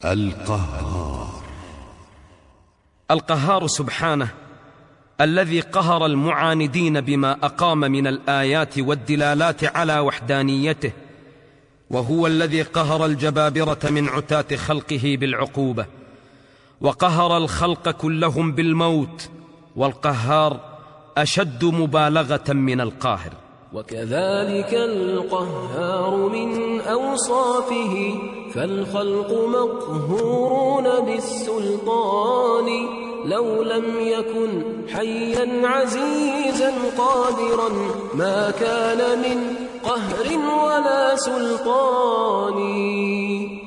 القهار. القهار سبحانه الذي قهر المعاندين بما أقام من الآيات والدلالات على وحدانيته، وهو الذي قهر الجبابرة من عتاة خلقه بالعقوبة، وقهر الخلق كلهم بالموت. والقهار أشد مبالغة من القاهر. وكذلك القهار من أوصافه، فالخلق مقهورون بالسلطان، لو لم يكن حيا عزيزا قادرا ما كان من قهر ولا سلطان.